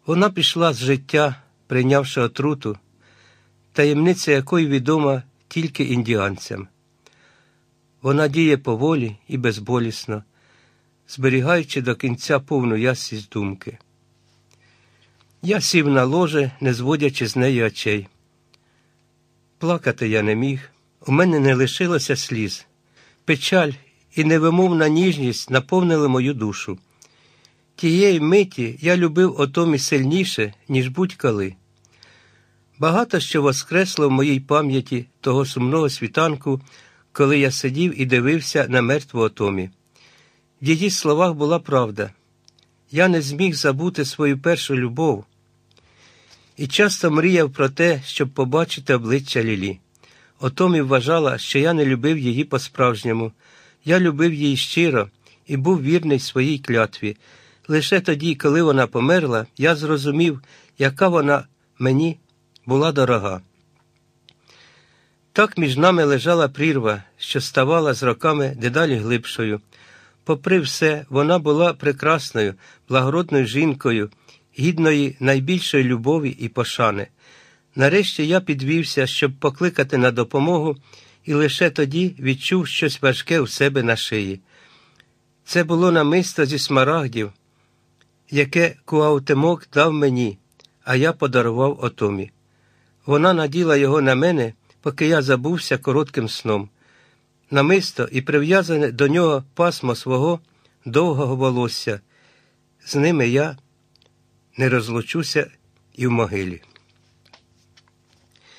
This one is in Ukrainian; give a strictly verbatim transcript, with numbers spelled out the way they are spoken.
Вона пішла з життя, прийнявши отруту, таємниця якої відома тільки індіанцям. Вона діє поволі і безболісно, зберігаючи до кінця повну ясність думки. Я сів на ложе, не зводячи з неї очей. Плакати я не міг, у мене не лишилося сліз. Печаль і невимовна ніжність наповнили мою душу. Тієї миті я любив Отомі сильніше, ніж будь-коли. Багато що воскресло в моїй пам'яті того сумного світанку, коли я сидів і дивився на мертву Отомі. В її словах була правда. Я не зміг забути свою першу любов. І часто мріяв про те, щоб побачити обличчя Лілі. Отомі вважала, що я не любив її по-справжньому. Я любив її щиро і був вірний своїй клятві. Лише тоді, коли вона померла, я зрозумів, яка вона мені була дорога. Так між нами лежала прірва, що ставала з роками дедалі глибшою. Попри все, вона була прекрасною, благородною жінкою, гідної найбільшої любові і пошани. Нарешті я підвівся, щоб покликати на допомогу, і лише тоді відчув щось важке у себе на шиї. Це було намисто зі смарагдів, яке Куаутемок дав мені, а я подарував Отомі. Вона наділа його на мене, поки я забувся коротким сном. Намисто і прив'язане до нього пасмо свого довгого волосся. З ними я не розлучуся і в могилі.